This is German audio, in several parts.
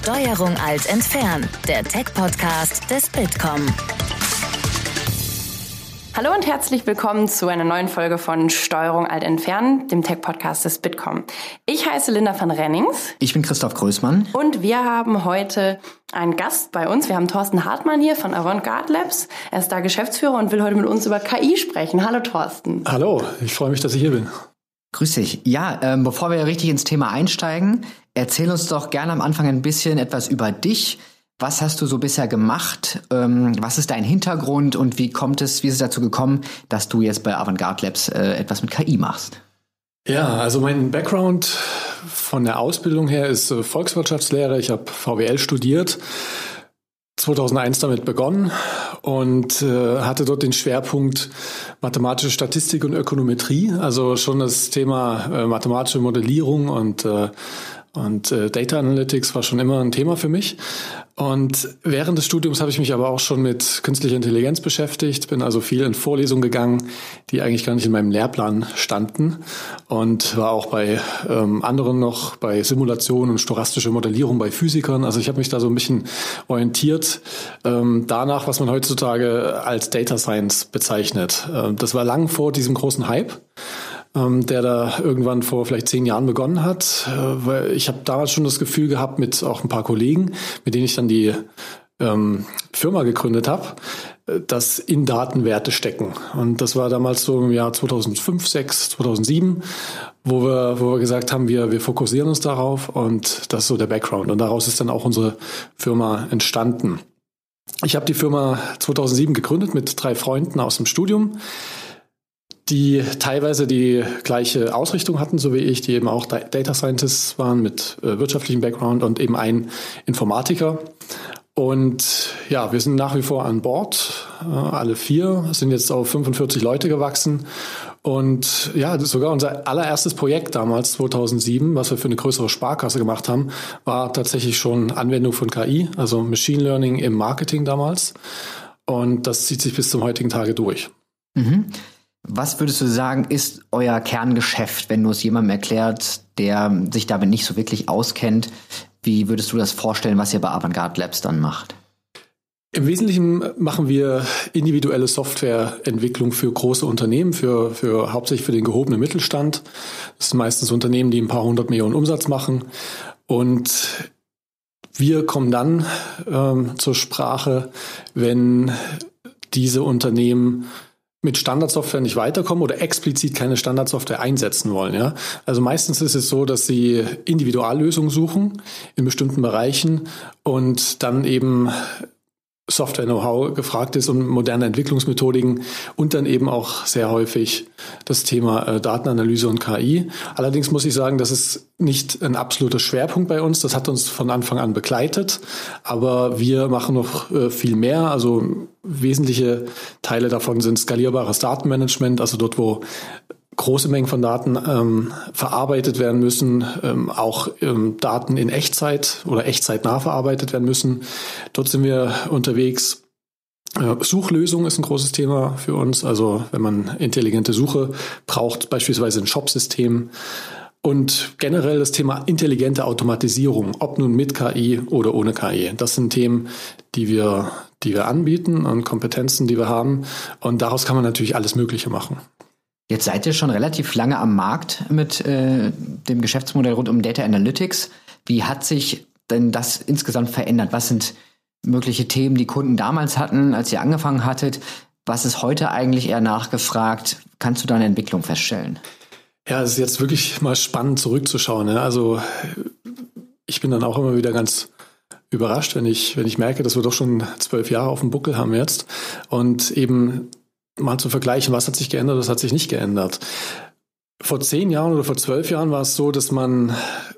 Steuerung Alt entfernen, der Tech-Podcast des Bitkom. Hallo und herzlich willkommen zu einer neuen Folge von Steuerung Alt entfernen, dem Tech-Podcast des Bitkom. Ich heiße Linda van Rennings. Ich bin Christoph Größmann. Und wir haben heute einen Gast bei uns. Wir haben Thorsten Hartmann hier von Avantgarde Labs. Er ist da Geschäftsführer und will heute mit uns über KI sprechen. Hallo Thorsten. Hallo, ich freue mich, dass ich hier bin. Grüß dich. Ja, bevor wir richtig ins Thema einsteigen, erzähl uns doch gerne am Anfang ein bisschen etwas über dich. Was hast du so bisher gemacht? Was ist dein Hintergrund und wie ist es dazu gekommen, dass du jetzt bei Avantgarde Labs etwas mit KI machst? Ja, also mein Background von der Ausbildung her ist Volkswirtschaftslehre. Ich habe VWL studiert, 2001 damit begonnen und hatte dort den Schwerpunkt mathematische Statistik und Ökonometrie, also schon das Thema mathematische Modellierung und Data Analytics war schon immer ein Thema für mich. Und während des Studiums habe ich mich aber auch schon mit künstlicher Intelligenz beschäftigt, bin also viel in Vorlesungen gegangen, die eigentlich gar nicht in meinem Lehrplan standen und war auch bei anderen noch bei Simulation und stochastische Modellierung bei Physikern. Also ich habe mich da so ein bisschen orientiert danach, was man heutzutage als Data Science bezeichnet. Das war lang vor diesem großen Hype, der da irgendwann vor vielleicht 10 Jahren begonnen hat. Weil ich habe damals schon das Gefühl gehabt, mit auch ein paar Kollegen, mit denen ich dann die Firma gegründet habe, dass in Daten Werte stecken. Und das war damals so im Jahr 2005, 2006, 2007, wo wir gesagt haben, wir fokussieren uns darauf und das ist so der Background. Und daraus ist dann auch unsere Firma entstanden. Ich habe die Firma 2007 gegründet mit 3 Freunden aus dem Studium, die teilweise die gleiche Ausrichtung hatten, so wie ich, die eben auch Data Scientists waren mit wirtschaftlichem Background und eben ein Informatiker. Und ja, wir sind nach wie vor an Bord, alle 4, sind jetzt auf 45 Leute gewachsen. Und ja, das ist sogar unser allererstes Projekt damals, 2007, was wir für eine größere Sparkasse gemacht haben, war tatsächlich schon Anwendung von KI, also Machine Learning im Marketing damals. Und das zieht sich bis zum heutigen Tage durch. Mhm. Was würdest du sagen, ist euer Kerngeschäft, wenn du es jemandem erklärt, der sich damit nicht so wirklich auskennt? Wie würdest du das vorstellen, was ihr bei Avantgarde Labs dann macht? Im Wesentlichen machen wir individuelle Softwareentwicklung für große Unternehmen, hauptsächlich für den gehobenen Mittelstand. Das sind meistens Unternehmen, die ein paar 100 Millionen Umsatz machen. Und wir kommen dann zur Sprache, wenn diese Unternehmen mit Standardsoftware nicht weiterkommen oder explizit keine Standardsoftware einsetzen wollen. Ja? Also meistens ist es so, dass sie Individuallösungen suchen in bestimmten Bereichen und dann eben Software-Know-how gefragt ist und moderne Entwicklungsmethodiken und dann eben auch sehr häufig das Thema Datenanalyse und KI. Allerdings muss ich sagen, das ist nicht ein absoluter Schwerpunkt bei uns. Das hat uns von Anfang an begleitet, aber wir machen noch viel mehr. Also wesentliche Teile davon sind skalierbares Datenmanagement, also dort, wo große Mengen von Daten verarbeitet werden müssen, auch Daten in Echtzeit oder echtzeitnah verarbeitet werden müssen. Dort sind wir unterwegs. Suchlösung ist ein großes Thema für uns. Also wenn man intelligente Suche braucht, beispielsweise ein Shop-System. Und generell das Thema intelligente Automatisierung, ob nun mit KI oder ohne KI. Das sind Themen, die wir anbieten und Kompetenzen, die wir haben. Und daraus kann man natürlich alles Mögliche machen. Jetzt seid ihr schon relativ lange am Markt mit dem Geschäftsmodell rund um Data Analytics. Wie hat sich denn das insgesamt verändert? Was sind mögliche Themen, die Kunden damals hatten, als ihr angefangen hattet? Was ist heute eigentlich eher nachgefragt? Kannst du da eine Entwicklung feststellen? Ja, es ist jetzt wirklich mal spannend zurückzuschauen. Ne? Also ich bin dann auch immer wieder ganz überrascht, wenn ich merke, dass wir doch schon 12 Jahre auf dem Buckel haben jetzt und eben mal zu vergleichen, was hat sich geändert, was hat sich nicht geändert. Vor 10 Jahren oder vor 12 Jahren war es so, dass man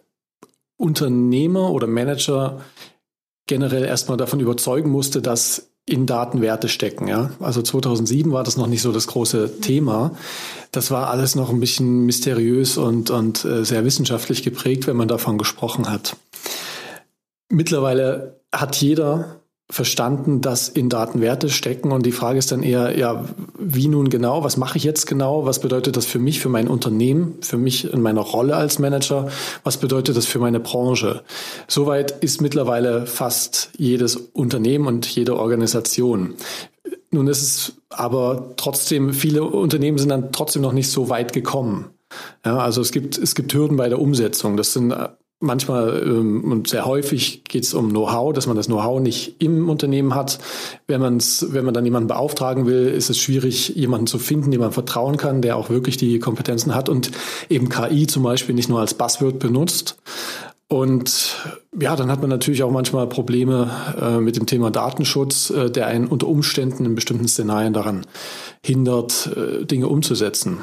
Unternehmer oder Manager generell erstmal davon überzeugen musste, dass in Daten Werte stecken. Ja? Also 2007 war das noch nicht so das große Thema. Das war alles noch ein bisschen mysteriös und sehr wissenschaftlich geprägt, wenn man davon gesprochen hat. Mittlerweile hat jeder verstanden, dass in Daten Werte stecken. Und die Frage ist dann eher, ja, wie nun genau? Was mache ich jetzt genau? Was bedeutet das für mich, für mein Unternehmen, für mich in meiner Rolle als Manager? Was bedeutet das für meine Branche? Soweit ist mittlerweile fast jedes Unternehmen und jede Organisation. Nun ist es aber trotzdem, viele Unternehmen sind dann trotzdem noch nicht so weit gekommen. Ja, also es gibt Hürden bei der Umsetzung. Das sind manchmal und sehr häufig geht es um Know-how, dass man das Know-how nicht im Unternehmen hat. Wenn man dann jemanden beauftragen will, ist es schwierig, jemanden zu finden, dem man vertrauen kann, der auch wirklich die Kompetenzen hat und eben KI zum Beispiel nicht nur als Buzzword benutzt. Und ja, dann hat man natürlich auch manchmal Probleme mit dem Thema Datenschutz, der einen unter Umständen in bestimmten Szenarien daran hindert, Dinge umzusetzen.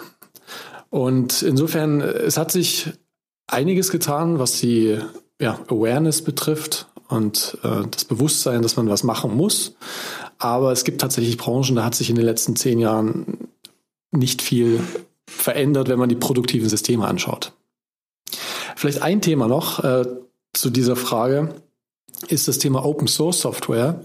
Und insofern, es hat sich einiges getan, was die Awareness betrifft und das Bewusstsein, dass man was machen muss. Aber es gibt tatsächlich Branchen, da hat sich in den letzten 10 Jahren nicht viel verändert, wenn man die produktiven Systeme anschaut. Vielleicht ein Thema noch zu dieser Frage ist das Thema Open Source Software.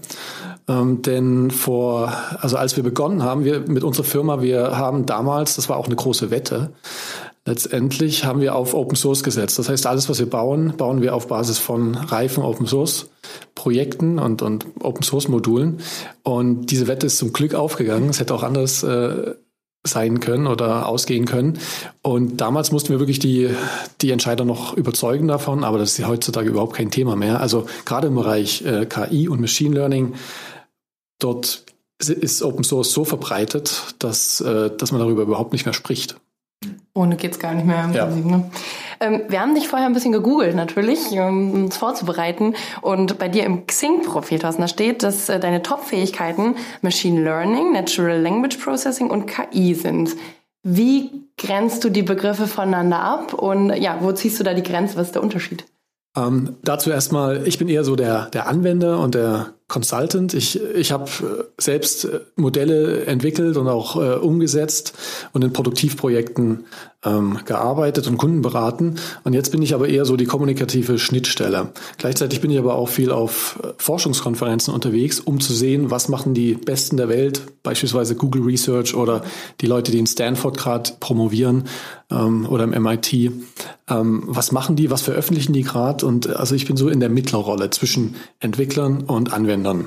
Denn als wir begonnen haben, wir mit unserer Firma, wir haben damals, das war auch eine große Wette, letztendlich haben wir auf Open Source gesetzt. Das heißt, alles, was wir bauen wir auf Basis von reifen Open Source Projekten und Open Source Modulen. Und diese Wette ist zum Glück aufgegangen. Es hätte auch anders sein können oder ausgehen können. Und damals mussten wir wirklich die Entscheider noch überzeugen davon, aber das ist ja heutzutage überhaupt kein Thema mehr. Also gerade im Bereich KI und Machine Learning, dort ist Open Source so verbreitet, dass man darüber überhaupt nicht mehr spricht. Ohne geht's gar nicht mehr im Prinzip, ne? Wir haben dich vorher ein bisschen gegoogelt natürlich, um uns vorzubereiten. Und bei dir im Xing-Profil, Thorsten, da steht, dass deine Top-Fähigkeiten Machine Learning, Natural Language Processing und KI sind. Wie grenzt du die Begriffe voneinander ab? Und ja, wo ziehst du da die Grenze? Was ist der Unterschied? Dazu erstmal, ich bin eher so der Anwender und der Consultant. Ich habe selbst Modelle entwickelt und auch umgesetzt und in Produktivprojekten gearbeitet und Kunden beraten. Und jetzt bin ich aber eher so die kommunikative Schnittstelle. Gleichzeitig bin ich aber auch viel auf Forschungskonferenzen unterwegs, um zu sehen, was machen die Besten der Welt, beispielsweise Google Research oder die Leute, die in Stanford gerade promovieren oder im MIT. Was machen die, was veröffentlichen die gerade? Und also ich bin so in der Mittlerrolle zwischen Entwicklern und Anwendern.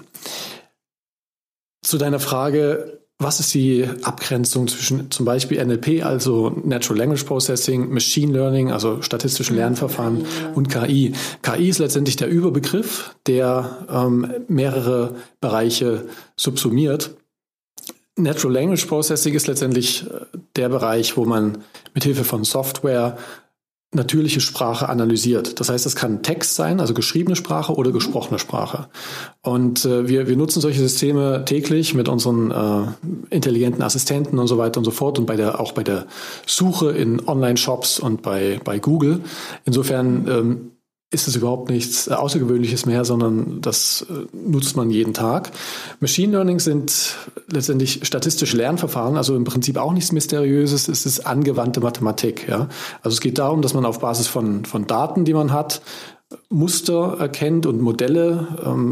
Zu deiner Frage, was ist die Abgrenzung zwischen zum Beispiel NLP, also Natural Language Processing, Machine Learning, also statistischen Lernverfahren und KI? KI ist letztendlich der Überbegriff, der mehrere Bereiche subsumiert. Natural Language Processing ist letztendlich der Bereich, wo man mithilfe von Software natürliche Sprache analysiert. Das heißt, es kann Text sein, also geschriebene Sprache oder gesprochene Sprache. Und wir nutzen solche Systeme täglich mit unseren intelligenten Assistenten und so weiter und so fort und auch bei der Suche in Online-Shops und bei Google. Insofern ist es überhaupt nichts Außergewöhnliches mehr, sondern das nutzt man jeden Tag. Machine Learning sind letztendlich statistische Lernverfahren, also im Prinzip auch nichts Mysteriöses, es ist angewandte Mathematik. Ja? Also es geht darum, dass man auf Basis von Daten, die man hat, Muster erkennt und Modelle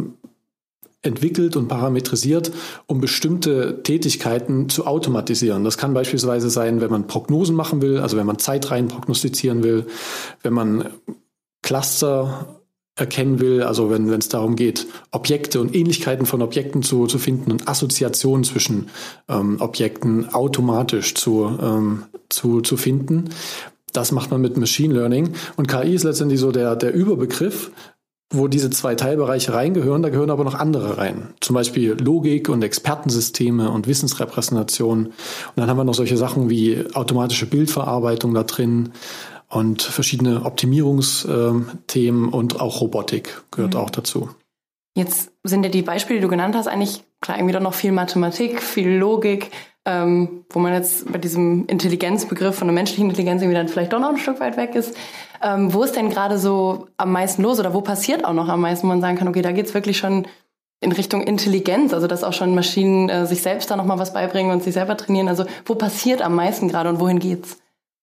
entwickelt und parametrisiert, um bestimmte Tätigkeiten zu automatisieren. Das kann beispielsweise sein, wenn man Prognosen machen will, also wenn man Zeitreihen prognostizieren will, wenn man Cluster erkennen will, also wenn es darum geht, Objekte und Ähnlichkeiten von Objekten zu finden und Assoziationen zwischen Objekten automatisch zu finden. Das macht man mit Machine Learning. Und KI ist letztendlich so der Überbegriff, wo diese 2 Teilbereiche reingehören. Da gehören aber noch andere rein. Zum Beispiel Logik und Expertensysteme und Wissensrepräsentation. Und dann haben wir noch solche Sachen wie automatische Bildverarbeitung da drin. Und verschiedene Optimierungsthemen und auch Robotik gehört auch dazu. Jetzt sind ja die Beispiele, die du genannt hast, eigentlich klar irgendwie doch noch viel Mathematik, viel Logik, wo man jetzt bei diesem Intelligenzbegriff von der menschlichen Intelligenz irgendwie dann vielleicht doch noch ein Stück weit weg ist. Wo ist denn gerade so am meisten los oder wo passiert auch noch am meisten, wo man sagen kann, okay, da geht's wirklich schon in Richtung Intelligenz, also dass auch schon Maschinen sich selbst da nochmal was beibringen und sich selber trainieren. Also wo passiert am meisten gerade und wohin geht's?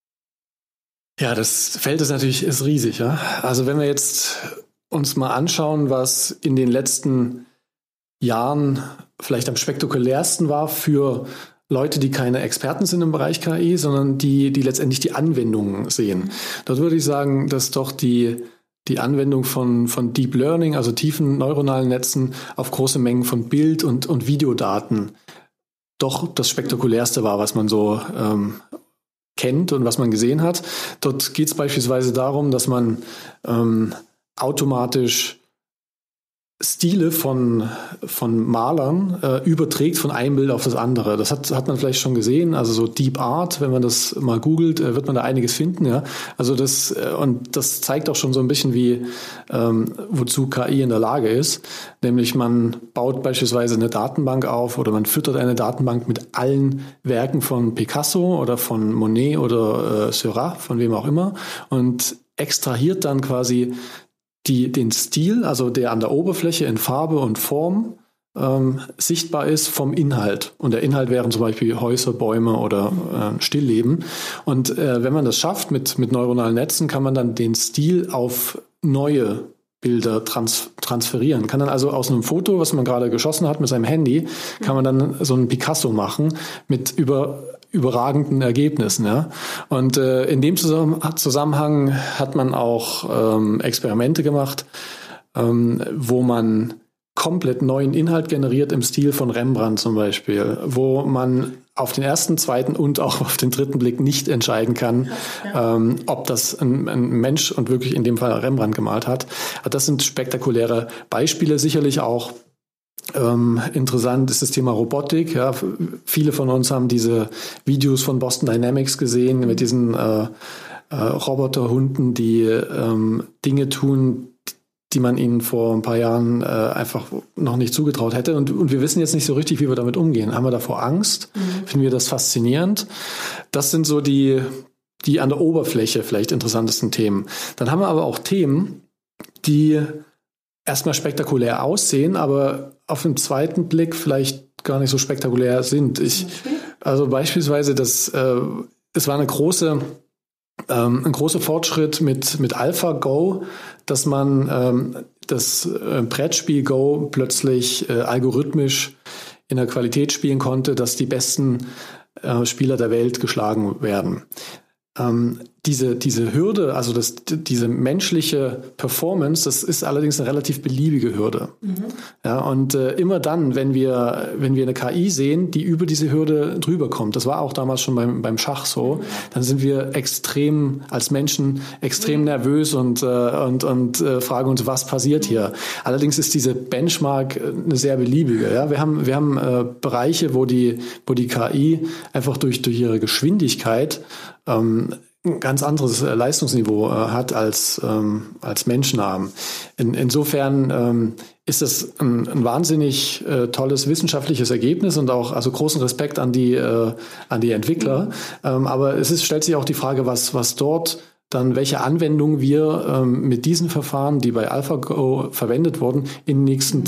Ja, das Feld ist riesig, ja. Also wenn wir jetzt uns mal anschauen, was in den letzten Jahren vielleicht am spektakulärsten war für Leute, die keine Experten sind im Bereich KI, sondern die letztendlich die Anwendungen sehen. Dort würde ich sagen, dass doch die Anwendung von Deep Learning, also tiefen neuronalen Netzen auf große Mengen von Bild- und Videodaten doch das Spektakulärste war, was man so kennt und was man gesehen hat. Dort geht es beispielsweise darum, dass man automatisch Stile von Malern überträgt von einem Bild auf das andere. Das hat man vielleicht schon gesehen. Also so Deep Art, wenn man das mal googelt, wird man da einiges finden. Ja, also das zeigt auch schon so ein bisschen, wie wozu KI in der Lage ist. Nämlich man baut beispielsweise eine Datenbank auf oder man füttert eine Datenbank mit allen Werken von Picasso oder von Monet oder Seurat, von wem auch immer, und extrahiert dann quasi den Stil, also der an der Oberfläche in Farbe und Form sichtbar ist, vom Inhalt. Und der Inhalt wären zum Beispiel Häuser, Bäume oder Stillleben. Und wenn man das schafft mit neuronalen Netzen, kann man dann den Stil auf neue Bilder transferieren. Kann dann also aus einem Foto, was man gerade geschossen hat mit seinem Handy, kann man dann so einen Picasso machen mit überragenden Ergebnissen. Ja? Und in dem Zusammenhang hat man auch Experimente gemacht, wo man komplett neuen Inhalt generiert im Stil von Rembrandt zum Beispiel, wo man auf den ersten, zweiten und auch auf den dritten Blick nicht entscheiden kann, ob das ein Mensch und wirklich in dem Fall Rembrandt gemalt hat. Das sind spektakuläre Beispiele, sicherlich auch interessant ist das Thema Robotik. Ja, viele von uns haben diese Videos von Boston Dynamics gesehen mit diesen Roboterhunden, die Dinge tun, die man ihnen vor ein paar Jahren einfach noch nicht zugetraut hätte. Und wir wissen jetzt nicht so richtig, wie wir damit umgehen. Haben wir davor Angst? Finden wir das faszinierend? Das sind so die an der Oberfläche vielleicht interessantesten Themen. Dann haben wir aber auch Themen, die erstmal spektakulär aussehen, aber auf den zweiten Blick vielleicht gar nicht so spektakulär sind. Also beispielsweise, es war ein großer Fortschritt mit AlphaGo, dass man das Brettspiel Go plötzlich algorithmisch in der Qualität spielen konnte, dass die besten Spieler der Welt geschlagen werden. Diese Hürde, also diese menschliche Performance, das ist allerdings eine relativ beliebige Hürde. Ja, und immer dann, wenn wir eine KI sehen, die über diese Hürde drüber kommt, das war auch damals schon beim Schach so, dann sind wir als Menschen extrem nervös und fragen uns, was passiert hier. Allerdings ist diese Benchmark eine sehr beliebige. Ja? Wir haben Bereiche, wo die KI einfach durch ihre Geschwindigkeit ein ganz anderes Leistungsniveau hat als Menschen haben. Insofern ist das ein wahnsinnig tolles wissenschaftliches Ergebnis und auch also großen Respekt an die Entwickler. Aber stellt sich auch die Frage, was dort dann, welche Anwendungen wir mit diesen Verfahren, die bei AlphaGo verwendet wurden, in den nächsten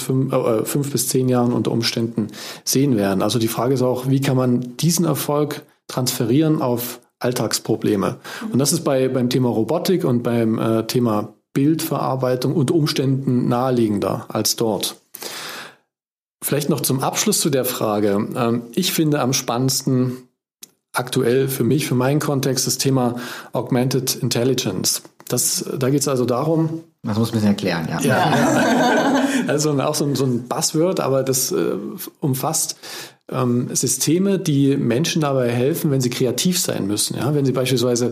5 bis 10 Jahren unter Umständen sehen werden. Also die Frage ist auch, wie kann man diesen Erfolg transferieren auf Alltagsprobleme. Und das ist beim Thema Robotik und beim Thema Bildverarbeitung unter Umständen naheliegender als dort. Vielleicht noch zum Abschluss zu der Frage. Ich finde am spannendsten aktuell für mich, für meinen Kontext, das Thema Augmented Intelligence. Da geht es also darum... Das muss man erklären, ja. Ja. Also auch so ein Buzzword, aber das umfasst Systeme, die Menschen dabei helfen, wenn sie kreativ sein müssen. Ja? Wenn sie beispielsweise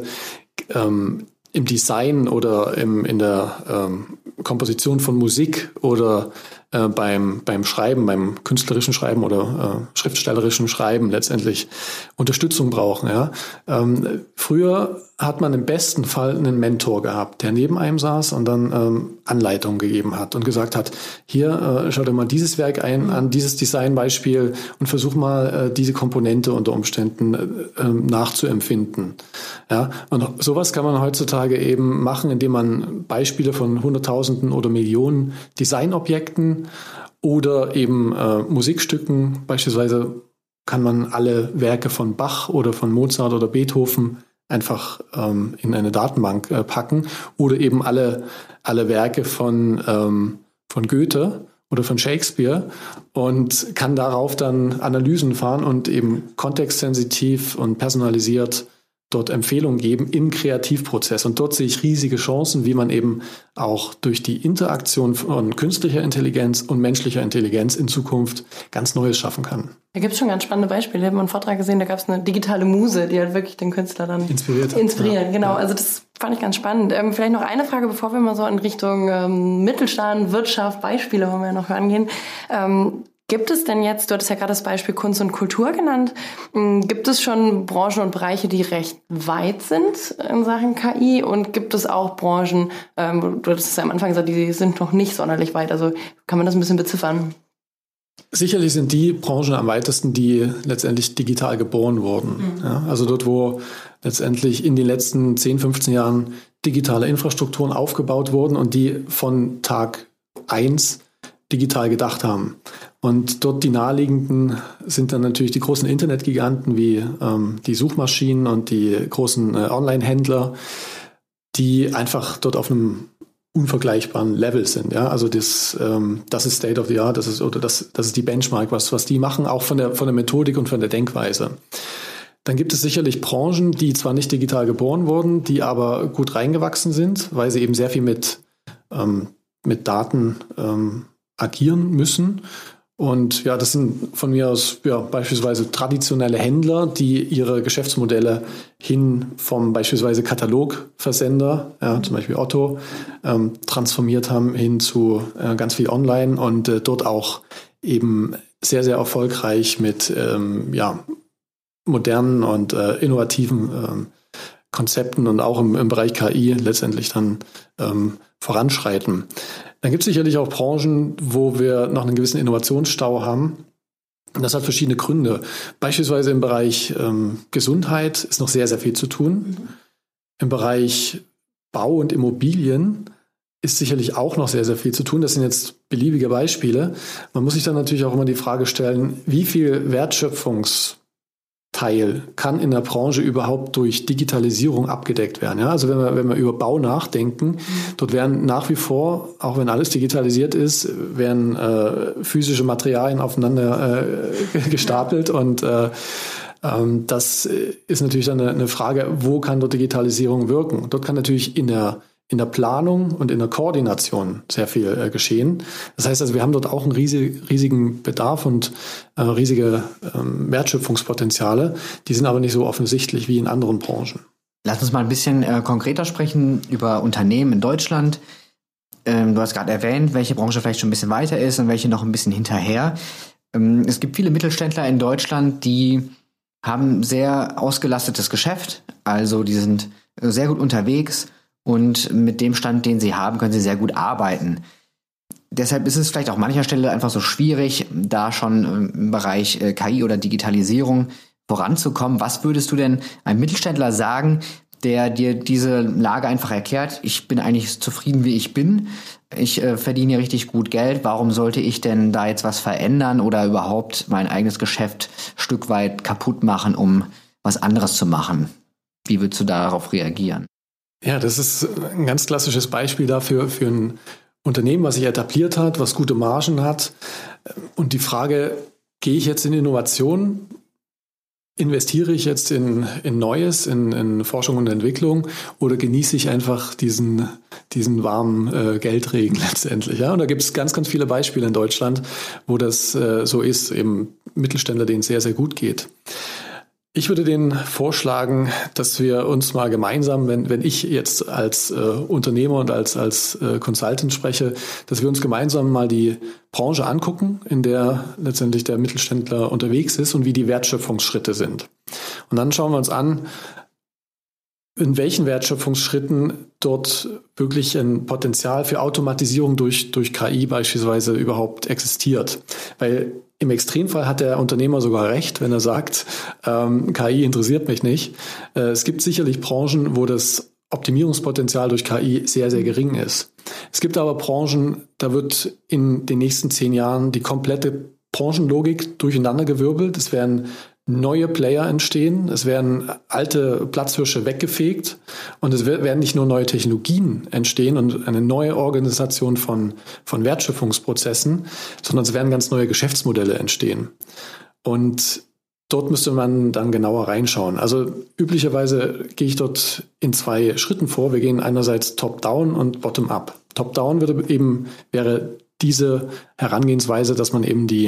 im Design oder in der Komposition von Musik oder beim Schreiben, beim künstlerischen Schreiben oder schriftstellerischen Schreiben letztendlich Unterstützung brauchen. Ja? Früher hat man im besten Fall einen Mentor gehabt, der neben einem saß und dann Anleitungen gegeben hat und gesagt hat, hier, schau dir mal dieses Werk an, dieses Designbeispiel und versuch mal diese Komponente unter Umständen nachzuempfinden. Ja? Und sowas kann man heutzutage eben machen, indem man Beispiele von Hunderttausenden oder Millionen Designobjekten oder eben Musikstücken, beispielsweise kann man alle Werke von Bach oder von Mozart oder Beethoven einfach in eine Datenbank packen oder eben alle Werke von Goethe oder von Shakespeare und kann darauf dann Analysen fahren und eben kontextsensitiv und personalisiert dort Empfehlungen geben im Kreativprozess. Und dort sehe ich riesige Chancen, wie man eben auch durch die Interaktion von künstlicher Intelligenz und menschlicher Intelligenz in Zukunft ganz Neues schaffen kann. Da gibt es schon ganz spannende Beispiele. Ich habe mal einen Vortrag gesehen, da gab es eine digitale Muse, die halt wirklich den Künstler dann inspirieren. Genau, also das fand ich ganz spannend. Vielleicht noch eine Frage, bevor wir mal so in Richtung Mittelstand, Wirtschaft, Beispiele wollen wir ja noch angehen. Gibt es denn jetzt, du hattest ja gerade das Beispiel Kunst und Kultur genannt, gibt es schon Branchen und Bereiche, die recht weit sind in Sachen KI und gibt es auch Branchen, du hattest es ja am Anfang gesagt, die sind noch nicht sonderlich weit, also kann man das ein bisschen beziffern? Sicherlich sind die Branchen am weitesten, die letztendlich digital geboren wurden. Ja, also dort, wo letztendlich in den letzten 10, 15 Jahren digitale Infrastrukturen aufgebaut wurden und die von Tag 1 digital gedacht haben. Und dort die naheliegenden sind dann natürlich die großen Internetgiganten wie die Suchmaschinen und die großen Online-Händler, die einfach dort auf einem unvergleichbaren Level sind. Ja? Also das ist State of the Art, das ist die Benchmark, was die machen, auch von der Methodik und von der Denkweise. Dann gibt es sicherlich Branchen, die zwar nicht digital geboren wurden, die aber gut reingewachsen sind, weil sie eben sehr viel mit Daten agieren müssen. Und ja, das sind von mir aus beispielsweise traditionelle Händler, die ihre Geschäftsmodelle hin vom beispielsweise Katalogversender, zum Beispiel Otto, transformiert haben hin zu ganz viel Online und dort auch eben sehr, sehr erfolgreich mit modernen und innovativen Konzepten und auch im Bereich KI letztendlich dann voranschreiten. Dann gibt es sicherlich auch Branchen, wo wir noch einen gewissen Innovationsstau haben. Das hat verschiedene Gründe. Beispielsweise im Bereich Gesundheit ist noch sehr, sehr viel zu tun. Im Bereich Bau und Immobilien ist sicherlich auch noch sehr, sehr viel zu tun. Das sind jetzt beliebige Beispiele. Man muss sich dann natürlich auch immer die Frage stellen, wie viel Wertschöpfungsteil kann in der Branche überhaupt durch Digitalisierung abgedeckt werden. Ja, also wenn wir über Bau nachdenken, dort werden nach wie vor, auch wenn alles digitalisiert ist, werden physische Materialien aufeinander gestapelt und das ist natürlich dann eine Frage, wo kann dort Digitalisierung wirken? Dort kann natürlich in der Planung und in der Koordination sehr viel geschehen. Das heißt also, wir haben dort auch einen riesigen Bedarf und riesige Wertschöpfungspotenziale. Die sind aber nicht so offensichtlich wie in anderen Branchen. Lass uns mal ein bisschen konkreter sprechen über Unternehmen in Deutschland. Du hast gerade erwähnt, welche Branche vielleicht schon ein bisschen weiter ist und welche noch ein bisschen hinterher. Es gibt viele Mittelständler in Deutschland, die haben sehr ausgelastetes Geschäft. Also die sind sehr gut unterwegs. Und mit dem Stand, den sie haben, können sie sehr gut arbeiten. Deshalb ist es vielleicht auch an mancher Stelle einfach so schwierig, da schon im Bereich KI oder Digitalisierung voranzukommen. Was würdest du denn einem Mittelständler sagen, der dir diese Lage einfach erklärt? Ich bin eigentlich zufrieden, wie ich bin. Ich verdiene hier richtig gut Geld. Warum sollte ich denn da jetzt was verändern oder überhaupt mein eigenes Geschäft ein Stück weit kaputt machen, um was anderes zu machen? Wie würdest du darauf reagieren? Ja, das ist ein ganz klassisches Beispiel dafür für ein Unternehmen, was sich etabliert hat, was gute Margen hat. Und die Frage, gehe ich jetzt in Innovation? Investiere ich jetzt in Neues, in Forschung und Entwicklung oder genieße ich einfach diesen warmen Geldregen letztendlich? Ja? Und da gibt es ganz, ganz viele Beispiele in Deutschland, wo das so ist, eben Mittelständler, denen es sehr, sehr gut geht. Ich würde denen vorschlagen, dass wir uns mal gemeinsam, wenn ich jetzt als Unternehmer und als Consultant spreche, dass wir uns gemeinsam mal die Branche angucken, in der letztendlich der Mittelständler unterwegs ist und wie die Wertschöpfungsschritte sind. Und dann schauen wir uns an, in welchen Wertschöpfungsschritten dort wirklich ein Potenzial für Automatisierung durch KI beispielsweise überhaupt existiert. Weil im Extremfall hat der Unternehmer sogar recht, wenn er sagt, KI interessiert mich nicht. Es gibt sicherlich Branchen, wo das Optimierungspotenzial durch KI sehr, sehr gering ist. Es gibt aber Branchen, da wird in den nächsten 10 Jahren die komplette Branchenlogik durcheinandergewirbelt. Es werden neue Player entstehen, es werden alte Platzhirsche weggefegt und es werden nicht nur neue Technologien entstehen und eine neue Organisation von Wertschöpfungsprozessen, sondern es werden ganz neue Geschäftsmodelle entstehen. Und dort müsste man dann genauer reinschauen. Also üblicherweise gehe ich dort in 2 Schritten vor. Wir gehen einerseits top-down und bottom-up. Top-down wäre diese Herangehensweise, dass man eben die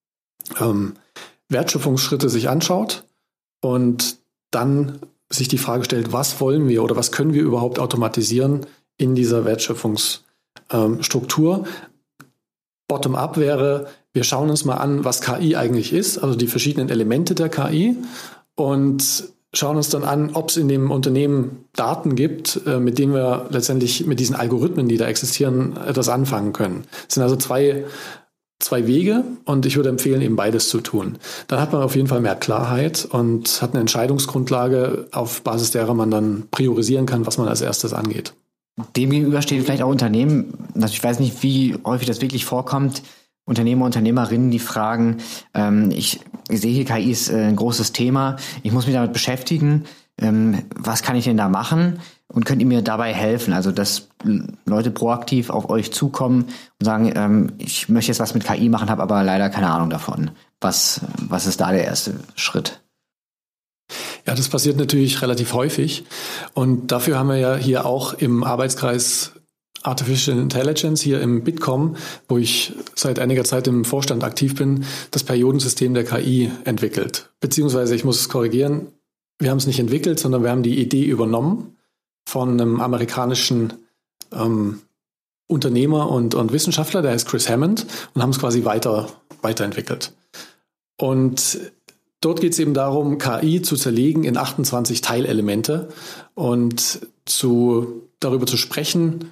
Wertschöpfungsschritte sich anschaut und dann sich die Frage stellt, was wollen wir oder was können wir überhaupt automatisieren in dieser Wertschöpfungsstruktur. Bottom-up wäre, wir schauen uns mal an, was KI eigentlich ist, also die verschiedenen Elemente der KI und schauen uns dann an, ob es in dem Unternehmen Daten gibt, mit denen wir letztendlich mit diesen Algorithmen, die da existieren, etwas anfangen können. Es sind also zwei Wege und ich würde empfehlen, eben beides zu tun. Dann hat man auf jeden Fall mehr Klarheit und hat eine Entscheidungsgrundlage, auf Basis derer man dann priorisieren kann, was man als erstes angeht. Demgegenüber stehen vielleicht auch Unternehmen, ich weiß nicht, wie häufig das wirklich vorkommt, Unternehmer, Unternehmerinnen, die fragen, ich sehe hier, KI ist ein großes Thema, ich muss mich damit beschäftigen, was kann ich denn da machen und könnt ihr mir dabei helfen? Also, dass Leute proaktiv auf euch zukommen und sagen, ich möchte jetzt was mit KI machen, habe aber leider keine Ahnung davon. Was ist da der erste Schritt? Ja, das passiert natürlich relativ häufig und dafür haben wir ja hier auch im Arbeitskreis Artificial Intelligence hier im Bitkom, wo ich seit einiger Zeit im Vorstand aktiv bin, das Periodensystem der KI entwickelt. Beziehungsweise, ich muss es korrigieren, wir haben es nicht entwickelt, sondern wir haben die Idee übernommen von einem amerikanischen Unternehmer und Wissenschaftler, der heißt Chris Hammond, und haben es quasi weiterentwickelt. Und dort geht es eben darum, KI zu zerlegen in 28 Teilelemente und darüber zu sprechen,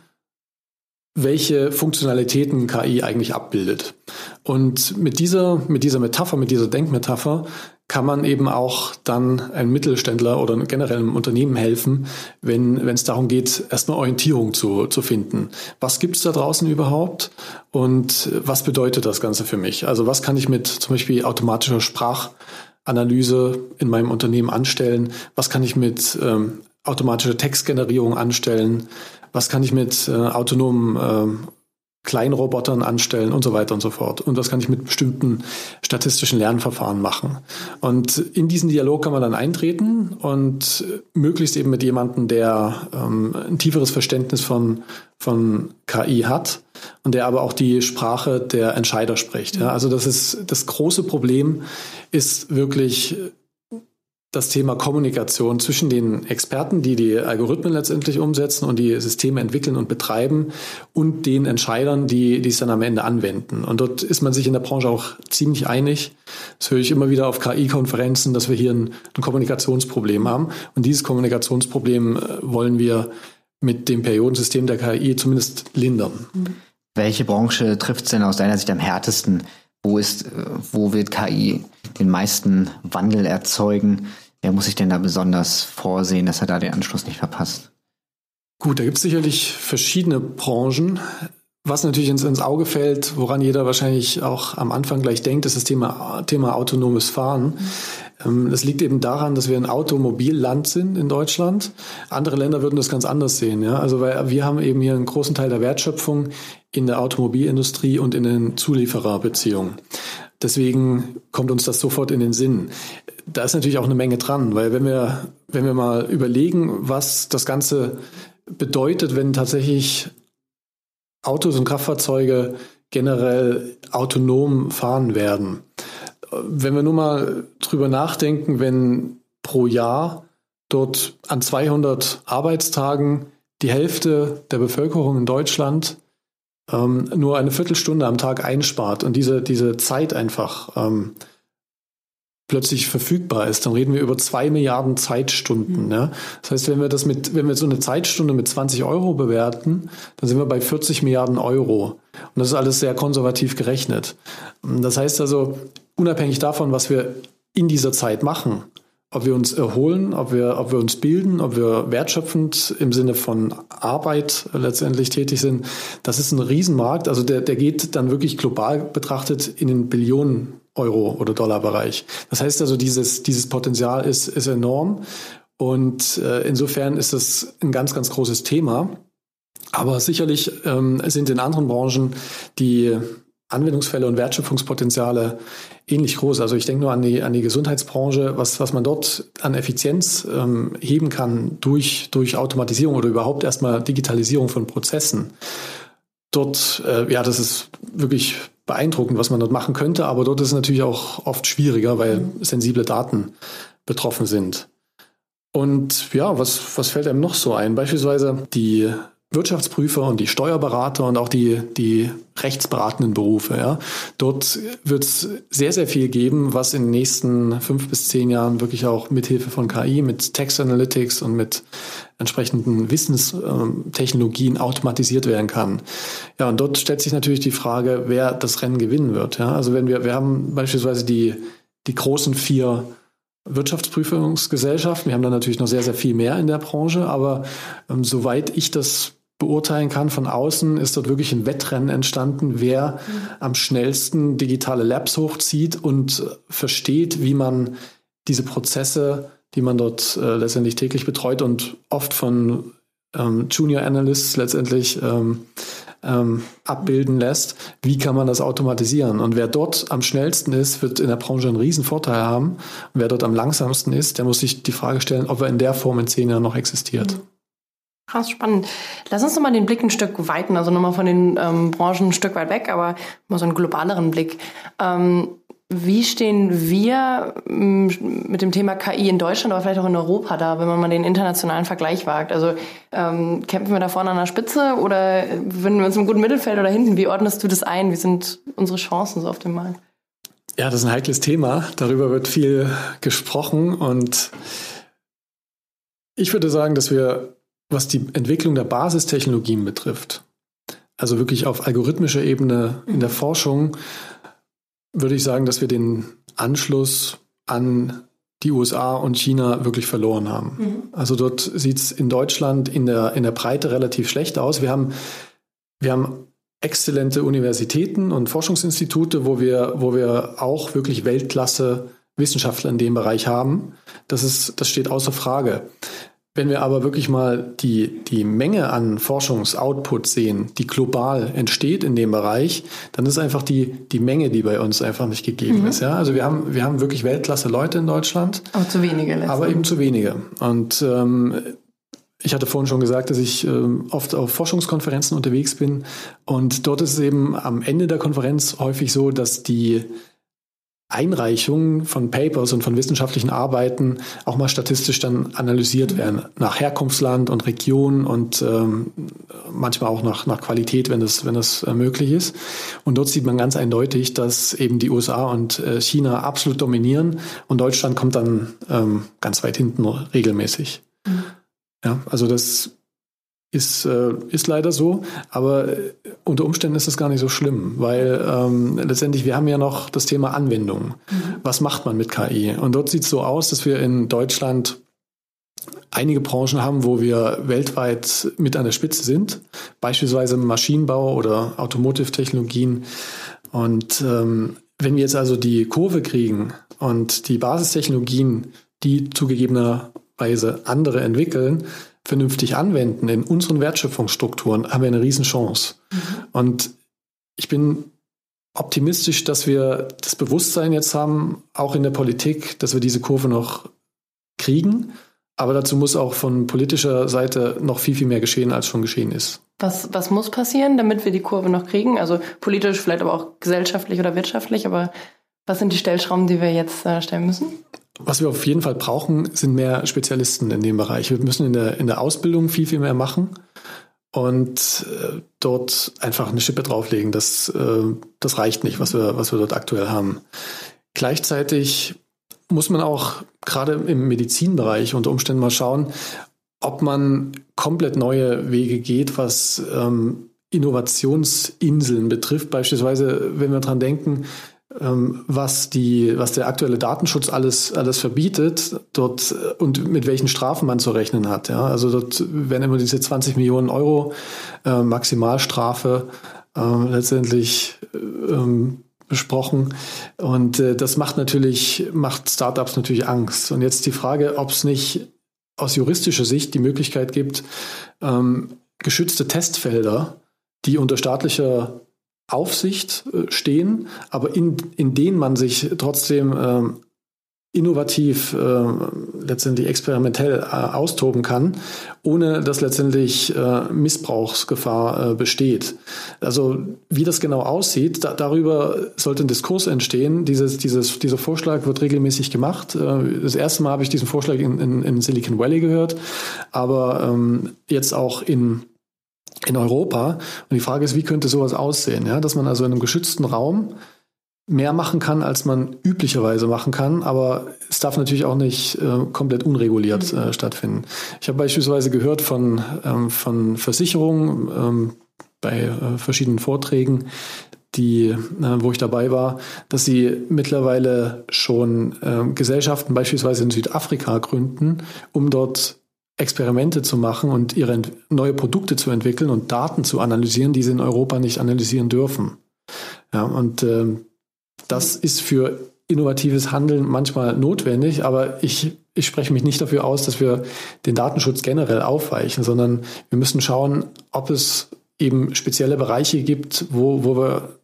welche Funktionalitäten KI eigentlich abbildet. Und mit dieser Metapher, mit dieser Denkmetapher kann man eben auch dann einem Mittelständler oder generell einem Unternehmen helfen, wenn es darum geht, erstmal Orientierung zu finden. Was gibt es da draußen überhaupt und was bedeutet das Ganze für mich? Also was kann ich mit zum Beispiel automatischer Sprachanalyse in meinem Unternehmen anstellen? Was kann ich mit automatischer Textgenerierung anstellen? Was kann ich mit autonomen Kleinrobotern anstellen und so weiter und so fort. Und was kann ich mit bestimmten statistischen Lernverfahren machen. Und in diesen Dialog kann man dann eintreten und möglichst eben mit jemandem, der ein tieferes Verständnis von KI hat und der aber auch die Sprache der Entscheider spricht. Ja, also das große Problem ist wirklich das Thema Kommunikation zwischen den Experten, die Algorithmen letztendlich umsetzen und die Systeme entwickeln und betreiben, und den Entscheidern, die es dann am Ende anwenden. Und dort ist man sich in der Branche auch ziemlich einig. Das höre ich immer wieder auf KI-Konferenzen, dass wir hier ein Kommunikationsproblem haben. Und dieses Kommunikationsproblem wollen wir mit dem Periodensystem der KI zumindest lindern. Welche Branche trifft es denn aus deiner Sicht am härtesten? Wo wird KI den meisten Wandel erzeugen? Wer muss sich denn da besonders vorsehen, dass er da den Anschluss nicht verpasst? Gut, da gibt es sicherlich verschiedene Branchen. Was natürlich ins Auge fällt, woran jeder wahrscheinlich auch am Anfang gleich denkt, ist das Thema autonomes Fahren. Das liegt eben daran, dass wir ein Automobilland sind in Deutschland. Andere Länder würden das ganz anders sehen. Ja? Also weil wir haben eben hier einen großen Teil der Wertschöpfung in der Automobilindustrie und in den Zuliefererbeziehungen. Deswegen kommt uns das sofort in den Sinn. Da ist natürlich auch eine Menge dran, weil wenn wir mal überlegen, was das Ganze bedeutet, wenn tatsächlich Autos und Kraftfahrzeuge generell autonom fahren werden. Wenn wir nur mal drüber nachdenken, wenn pro Jahr dort an 200 Arbeitstagen die Hälfte der Bevölkerung in Deutschland nur eine Viertelstunde am Tag einspart und diese Zeit einfach plötzlich verfügbar ist, dann reden wir über 2 Milliarden Zeitstunden. Ja? Das heißt, wenn wir so eine Zeitstunde mit 20 Euro bewerten, dann sind wir bei 40 Milliarden Euro. Und das ist alles sehr konservativ gerechnet. Das heißt also, unabhängig davon, was wir in dieser Zeit machen, ob wir uns erholen, ob wir uns bilden, ob wir wertschöpfend im Sinne von Arbeit letztendlich tätig sind, das ist ein Riesenmarkt. Also der geht dann wirklich global betrachtet in den Billionen Euro- oder Dollarbereich. Das heißt also, dieses Potenzial ist enorm. Und insofern ist das ein ganz, ganz großes Thema. Aber sicherlich sind in anderen Branchen die Anwendungsfälle und Wertschöpfungspotenziale ähnlich groß. Also ich denke nur an die Gesundheitsbranche, was man dort an Effizienz heben kann durch Automatisierung oder überhaupt erstmal Digitalisierung von Prozessen. Dort, das ist wirklich beeindruckend, was man dort machen könnte, aber dort ist es natürlich auch oft schwieriger, weil sensible Daten betroffen sind. Und ja, was fällt einem noch so ein? Beispielsweise die Wirtschaftsprüfer und die Steuerberater und auch die rechtsberatenden Berufe. Ja. Dort wird es sehr, sehr viel geben, was in den nächsten 5 bis 10 Jahren wirklich auch mit Hilfe von KI, mit Text Analytics und mit entsprechenden Wissenstechnologien automatisiert werden kann. Ja, und dort stellt sich natürlich die Frage, wer das Rennen gewinnen wird. Ja. Also wenn wir haben beispielsweise die großen 4 Wirtschaftsprüfungsgesellschaften. Wir haben da natürlich noch sehr, sehr viel mehr in der Branche, aber soweit ich das beurteilen kann von außen, ist dort wirklich ein Wettrennen entstanden, wer am schnellsten digitale Labs hochzieht und versteht, wie man diese Prozesse, die man dort letztendlich täglich betreut und oft von Junior Analysts letztendlich abbilden lässt, wie kann man das automatisieren? Und wer dort am schnellsten ist, wird in der Branche einen riesen Vorteil haben. Und wer dort am langsamsten ist, der muss sich die Frage stellen, ob er in der Form in 10 Jahren noch existiert. Krass, spannend. Lass uns nochmal den Blick ein Stück weiten, also nochmal von den Branchen ein Stück weit weg, aber mal so einen globaleren Blick. Wie stehen wir mit dem Thema KI in Deutschland, aber vielleicht auch in Europa da, wenn man mal den internationalen Vergleich wagt? Also kämpfen wir da vorne an der Spitze oder befinden wir uns im guten Mittelfeld oder hinten? Wie ordnest du das ein? Wie sind unsere Chancen so auf dem Markt? Ja, das ist ein heikles Thema. Darüber wird viel gesprochen und ich würde sagen, dass wir, was die Entwicklung der Basistechnologien betrifft, also wirklich auf algorithmischer Ebene in der Forschung, würde ich sagen, dass wir den Anschluss an die USA und China wirklich verloren haben. Also dort sieht es in Deutschland in der Breite relativ schlecht aus. Wir haben exzellente Universitäten und Forschungsinstitute, wo wir auch wirklich Weltklasse Wissenschaftler in dem Bereich haben. Das steht außer Frage. Wenn wir aber wirklich mal die Menge an Forschungsoutput sehen, die global entsteht in dem Bereich, dann ist einfach die Menge, die bei uns einfach nicht gegeben ist. Ja? Also wir haben wirklich Weltklasse Leute in Deutschland. Aber zu wenige. Aber eben zu wenige. Und ich hatte vorhin schon gesagt, dass ich oft auf Forschungskonferenzen unterwegs bin. Und dort ist es eben am Ende der Konferenz häufig so, dass die Einreichungen von Papers und von wissenschaftlichen Arbeiten auch mal statistisch dann analysiert werden, nach Herkunftsland und Region und manchmal auch nach Qualität, wenn das möglich ist. Und dort sieht man ganz eindeutig, dass eben die USA und China absolut dominieren und Deutschland kommt dann ganz weit hinten regelmäßig. Ja, also das ist leider so, aber unter Umständen ist das gar nicht so schlimm, weil letztendlich wir haben ja noch das Thema Anwendung. Was macht man mit KI? Und dort sieht es so aus, dass wir in Deutschland einige Branchen haben, wo wir weltweit mit an der Spitze sind, beispielsweise Maschinenbau oder Automotive-Technologien. Und wenn wir jetzt also die Kurve kriegen und die Basistechnologien, die zugegebenerweise andere entwickeln, vernünftig anwenden in unseren Wertschöpfungsstrukturen, haben wir eine Riesenchance. Und ich bin optimistisch, dass wir das Bewusstsein jetzt haben, auch in der Politik, dass wir diese Kurve noch kriegen. Aber dazu muss auch von politischer Seite noch viel, viel mehr geschehen, als schon geschehen ist. Was muss passieren, damit wir die Kurve noch kriegen? Also politisch, vielleicht aber auch gesellschaftlich oder wirtschaftlich. Aber was sind die Stellschrauben, die wir jetzt stellen müssen? Was wir auf jeden Fall brauchen, sind mehr Spezialisten in dem Bereich. Wir müssen in der Ausbildung viel, viel mehr machen und dort einfach eine Schippe drauflegen. Das reicht nicht, was wir dort aktuell haben. Gleichzeitig muss man auch gerade im Medizinbereich unter Umständen mal schauen, ob man komplett neue Wege geht, was Innovationsinseln betrifft. Beispielsweise, wenn wir dran denken, was der aktuelle Datenschutz alles verbietet dort und mit welchen Strafen man zu rechnen hat. Ja? Also dort werden immer diese 20 Millionen Euro Maximalstrafe letztendlich besprochen. Und das macht Startups natürlich Angst. Und jetzt die Frage, ob es nicht aus juristischer Sicht die Möglichkeit gibt, geschützte Testfelder, die unter staatlicher Aufsicht stehen, aber in denen man sich trotzdem innovativ, letztendlich experimentell austoben kann, ohne dass letztendlich Missbrauchsgefahr besteht. Also wie das genau aussieht, darüber sollte ein Diskurs entstehen. Dieser Vorschlag wird regelmäßig gemacht. Das erste Mal habe ich diesen Vorschlag in Silicon Valley gehört, aber jetzt auch in Europa. Und die Frage ist, wie könnte sowas aussehen? Ja? Dass man also in einem geschützten Raum mehr machen kann, als man üblicherweise machen kann, aber es darf natürlich auch nicht komplett unreguliert stattfinden. Ich habe beispielsweise gehört von Versicherungen bei verschiedenen Vorträgen, wo ich dabei war, dass sie mittlerweile schon Gesellschaften beispielsweise in Südafrika gründen, um dort Experimente zu machen und ihre neue Produkte zu entwickeln und Daten zu analysieren, die sie in Europa nicht analysieren dürfen. Ja, und das ist für innovatives Handeln manchmal notwendig, aber ich spreche mich nicht dafür aus, dass wir den Datenschutz generell aufweichen, sondern wir müssen schauen, ob es eben spezielle Bereiche gibt, wo wir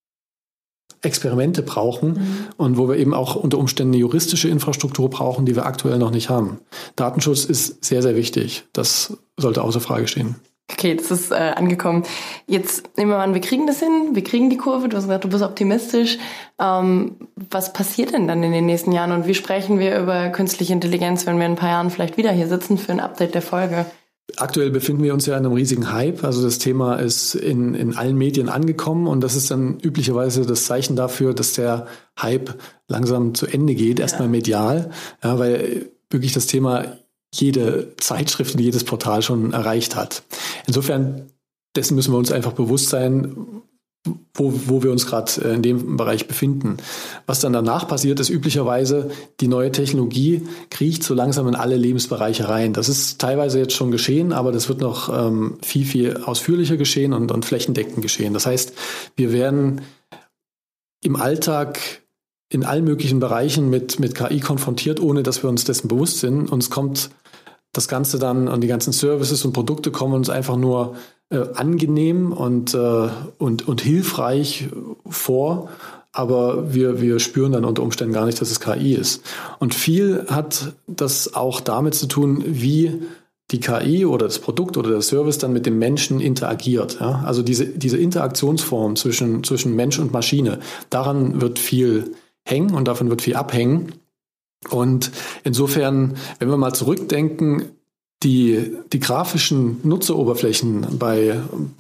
Experimente brauchen und wo wir eben auch unter Umständen eine juristische Infrastruktur brauchen, die wir aktuell noch nicht haben. Datenschutz ist sehr, sehr wichtig. Das sollte außer Frage stehen. Okay, das ist angekommen. Jetzt nehmen wir mal an, wir kriegen das hin, wir kriegen die Kurve. Du hast gesagt, du bist optimistisch. Was passiert denn dann in den nächsten Jahren und wie sprechen wir über künstliche Intelligenz, wenn wir in ein paar Jahren vielleicht wieder hier sitzen für ein Update der Folge? Aktuell befinden wir uns ja in einem riesigen Hype. Also das Thema ist in allen Medien angekommen und das ist dann üblicherweise das Zeichen dafür, dass der Hype langsam zu Ende geht, erstmal medial, ja, weil wirklich das Thema jede Zeitschrift und jedes Portal schon erreicht hat. Insofern, dessen müssen wir uns einfach bewusst sein, wo wir uns gerade in dem Bereich befinden. Was dann danach passiert, ist üblicherweise, die neue Technologie kriecht so langsam in alle Lebensbereiche rein. Das ist teilweise jetzt schon geschehen, aber das wird noch viel, viel ausführlicher geschehen und flächendeckend geschehen. Das heißt, wir werden im Alltag in allen möglichen Bereichen mit KI konfrontiert, ohne dass wir uns dessen bewusst sind. Uns kommt das Ganze dann und die ganzen Services und Produkte kommen uns einfach nur angenehm und hilfreich vor, aber wir spüren dann unter Umständen gar nicht, dass es KI ist. Und viel hat das auch damit zu tun, wie die KI oder das Produkt oder der Service dann mit dem Menschen interagiert. Ja? Also diese Interaktionsform zwischen Mensch und Maschine, daran wird viel hängen und davon wird viel abhängen. Und insofern, wenn wir mal zurückdenken, die grafischen Nutzeroberflächen bei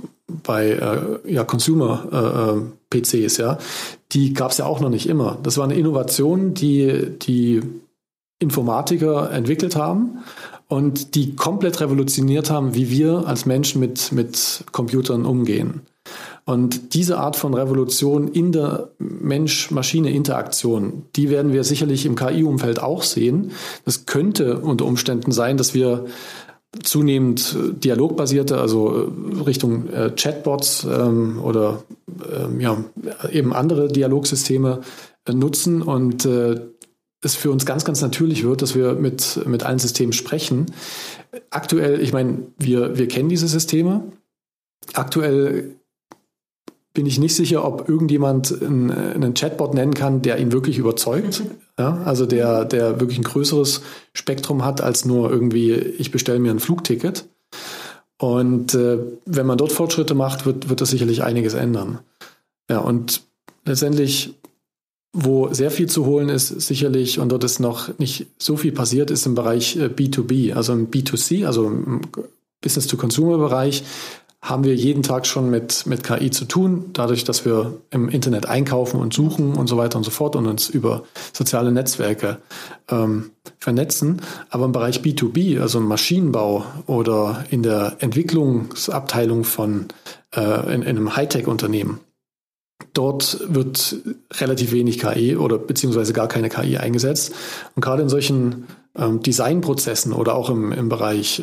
Consumer-PCs, ja, die gab es ja auch noch nicht immer. Das war eine Innovation, die Informatiker entwickelt haben und die komplett revolutioniert haben, wie wir als Menschen mit Computern umgehen. Und diese Art von Revolution in der Mensch-Maschine-Interaktion, die werden wir sicherlich im KI-Umfeld auch sehen. Das könnte unter Umständen sein, dass wir zunehmend dialogbasierte, also Richtung Chatbots oder eben andere Dialogsysteme nutzen und es für uns ganz, ganz natürlich wird, dass wir mit allen Systemen sprechen. Aktuell, ich meine, wir kennen diese Systeme. Aktuell bin ich nicht sicher, ob irgendjemand einen Chatbot nennen kann, der ihn wirklich überzeugt. Ja, also der wirklich ein größeres Spektrum hat als nur irgendwie, ich bestelle mir ein Flugticket. Und wenn man dort Fortschritte macht, wird das sicherlich einiges ändern. Ja, und letztendlich, wo sehr viel zu holen ist, sicherlich, und dort ist noch nicht so viel passiert, ist im Bereich B2B, also im B2C, also im Business-to-Consumer-Bereich, haben wir jeden Tag schon mit KI zu tun, dadurch, dass wir im Internet einkaufen und suchen und so weiter und so fort und uns über soziale Netzwerke vernetzen. Aber im Bereich B2B, also im Maschinenbau oder in der Entwicklungsabteilung in einem Hightech-Unternehmen, dort wird relativ wenig KI oder beziehungsweise gar keine KI eingesetzt. Und gerade in solchen Designprozessen oder auch im Bereich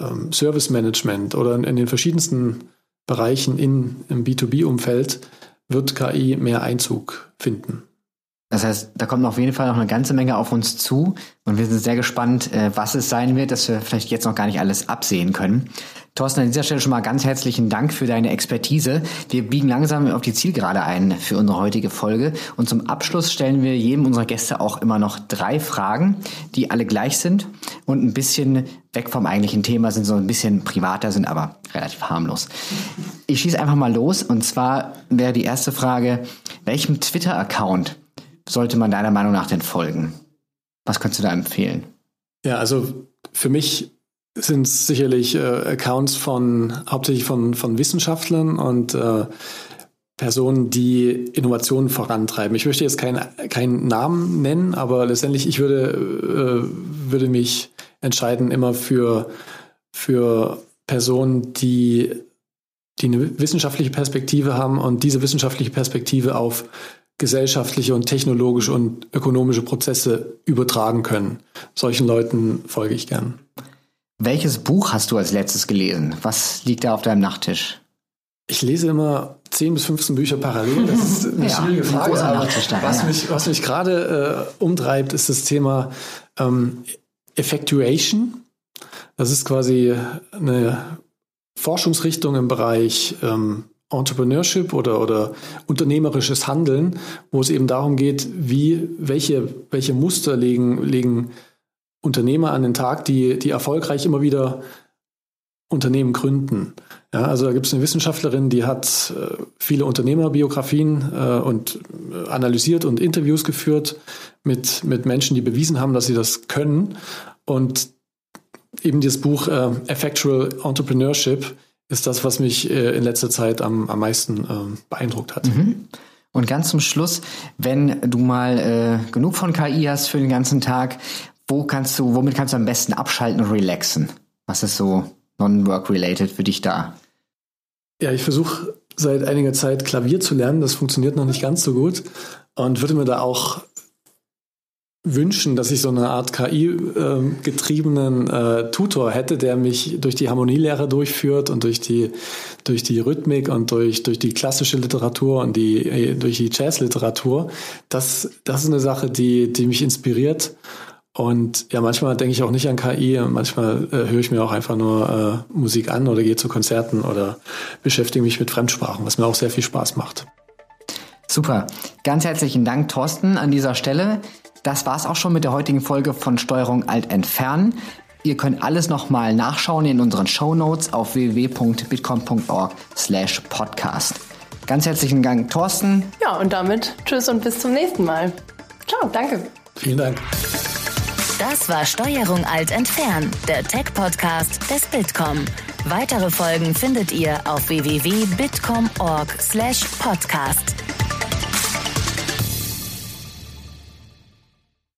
Service Management oder in den verschiedensten Bereichen im B2B-Umfeld wird KI mehr Einzug finden. Das heißt, da kommt auf jeden Fall noch eine ganze Menge auf uns zu und wir sind sehr gespannt, was es sein wird, dass wir vielleicht jetzt noch gar nicht alles absehen können. Thorsten, an dieser Stelle schon mal ganz herzlichen Dank für deine Expertise. Wir biegen langsam auf die Zielgerade ein für unsere heutige Folge und zum Abschluss stellen wir jedem unserer Gäste auch immer noch 3 Fragen, die alle gleich sind und ein bisschen weg vom eigentlichen Thema sind, so ein bisschen privater sind, aber relativ harmlos. Ich schieße einfach mal los und zwar wäre die erste Frage, welchem Twitter-Account sollte man deiner Meinung nach denn folgen? Was könntest du da empfehlen? Ja, also für mich sind es sicherlich Accounts hauptsächlich von Wissenschaftlern und Personen, die Innovationen vorantreiben. Ich möchte jetzt keinen Namen nennen, aber letztendlich ich würde mich entscheiden immer für Personen, die eine wissenschaftliche Perspektive haben und diese wissenschaftliche Perspektive auf gesellschaftliche und technologische und ökonomische Prozesse übertragen können. Solchen Leuten folge ich gern. Welches Buch hast du als letztes gelesen? Was liegt da auf deinem Nachttisch? Ich lese immer 10 bis 15 Bücher parallel. Das ist eine schwierige Frage. Aber was mich gerade umtreibt, ist das Thema Effectuation. Das ist quasi eine Forschungsrichtung im Bereich Entrepreneurship oder unternehmerisches Handeln, wo es eben darum geht, welche Muster legen Unternehmer an den Tag, die erfolgreich immer wieder Unternehmen gründen. Ja, also da gibt es eine Wissenschaftlerin, die hat viele Unternehmerbiografien und analysiert und Interviews geführt mit Menschen, die bewiesen haben, dass sie das können. Und eben dieses Buch Effectual Entrepreneurship ist das, was mich in letzter Zeit am meisten beeindruckt hat. Mhm. Und ganz zum Schluss, wenn du mal genug von KI hast für den ganzen Tag, womit kannst du am besten abschalten und relaxen? Was ist so non-work-related für dich da? Ja, ich versuche seit einiger Zeit Klavier zu lernen. Das funktioniert noch nicht ganz so gut und würde mir da auch wünschen, dass ich so eine Art KI-getriebenen Tutor hätte, der mich durch die Harmonielehre durchführt und durch die Rhythmik und durch die klassische Literatur und durch die Jazzliteratur. Das ist eine Sache, die mich inspiriert. Und ja, manchmal denke ich auch nicht an KI, manchmal höre ich mir auch einfach nur Musik an oder gehe zu Konzerten oder beschäftige mich mit Fremdsprachen, was mir auch sehr viel Spaß macht. Super. Ganz herzlichen Dank, Thorsten, an dieser Stelle. Das war's auch schon mit der heutigen Folge von Steuerung Alt Entfernen. Ihr könnt alles nochmal nachschauen in unseren Shownotes auf www.bitkom.org/podcast. Ganz herzlichen Dank, Thorsten. Ja, und damit tschüss und bis zum nächsten Mal. Ciao, danke. Vielen Dank. Das war Steuerung Alt Entfernen, der Tech-Podcast des Bitkom. Weitere Folgen findet ihr auf www.bitkom.org/podcast.